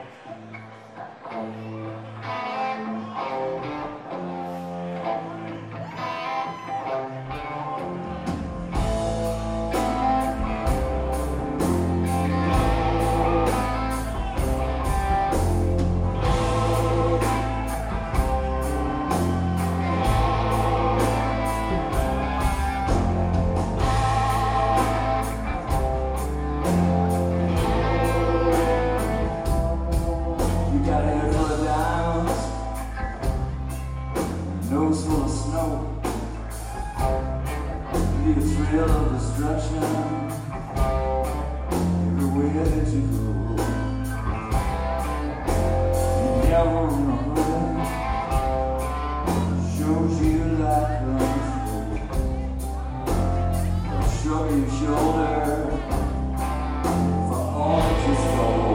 Nose full of snow, leave a trail of destruction everywhere that you go. You never in a hurry, shows you like control. Shrug your shoulder for all that you stole.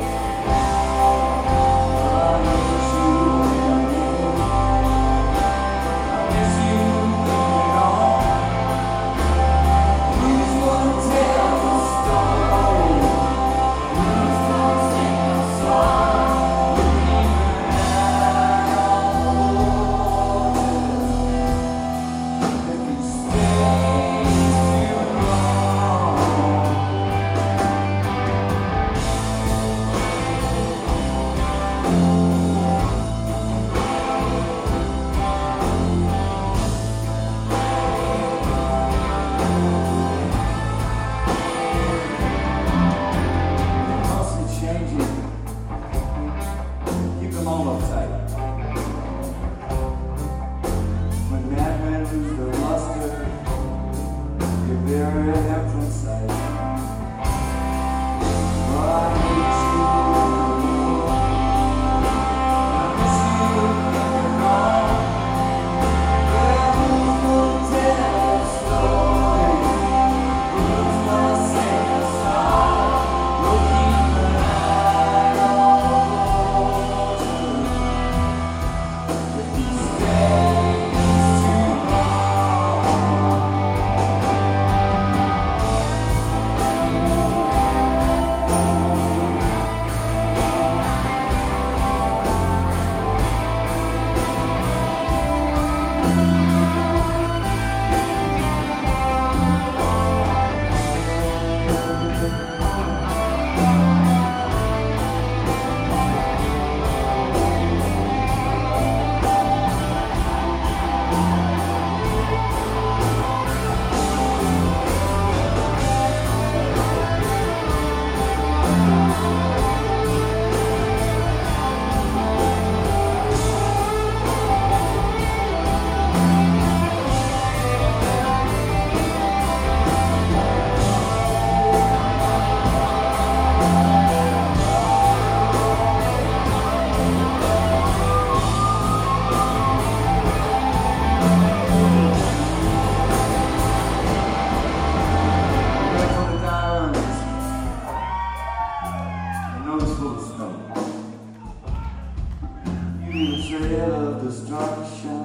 Trail of destruction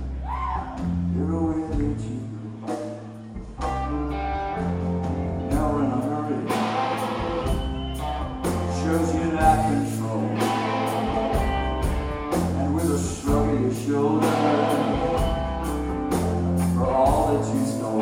everywhere that you go. Never in a hurry, shows you that control. And with a shrug of your shoulder for all that you stole.